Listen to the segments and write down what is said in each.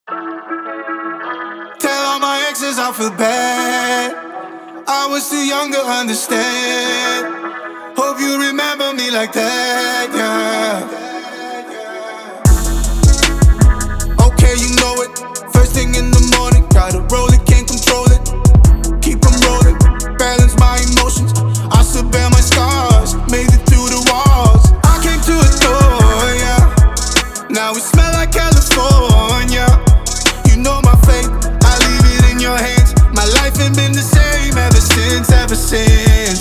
Tell all my exes I feel bad. I was too young to understand. Hope you remember me like that, yeah. Okay, you know it. First thing in the morning, gotta roll it, can't control it. Keep them rolling, balance my emotions. I still bear my scars, made it through the walls. I came to adore, yeah. Now we smell like California. You know my fate, I leave it in your hands. My life ain't been the same ever since, ever since.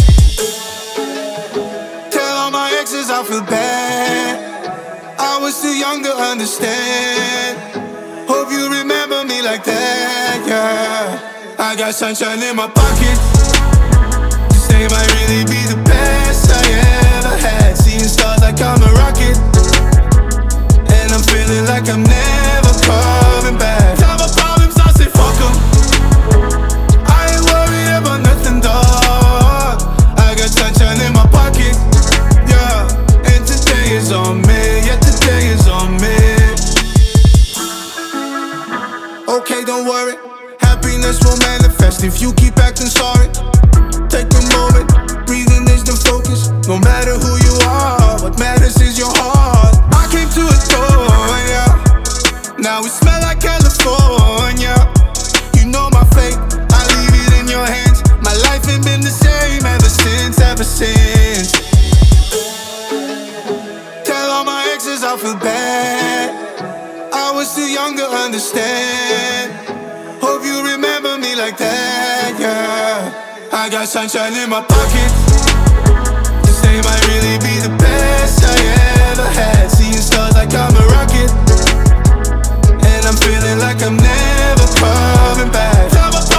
Tell all my exes I feel bad. I was too young to understand. Hope you remember me like that, yeah. I got sunshine in my pocket. This day might really be the best I ever had. Seeing stars like I'm a rocket, and I'm feeling like I'm never coming back. Tell my problems, I say fuck 'em. I ain't worried about nothing, dog. I got sunshine in my pocket, yeah. And today is on me, yeah, today is on me. Okay, don't worry, happiness will manifest if you keep acting sorry. Take a moment, breathing is the focus. No matter who you are, what matters is your heart. I came to adore, yeah. Now we smell like California. You know my fate, I leave it in your hands. My life ain't been the same ever since, ever since. Tell all my exes I feel bad. I was too young to understand. Hope you remember me like that, yeah. I got sunshine in my pocket. This day might really be the best I ever had. Seeing stars like I'm a rocket, and I'm feeling like I'm never coming back. Tell my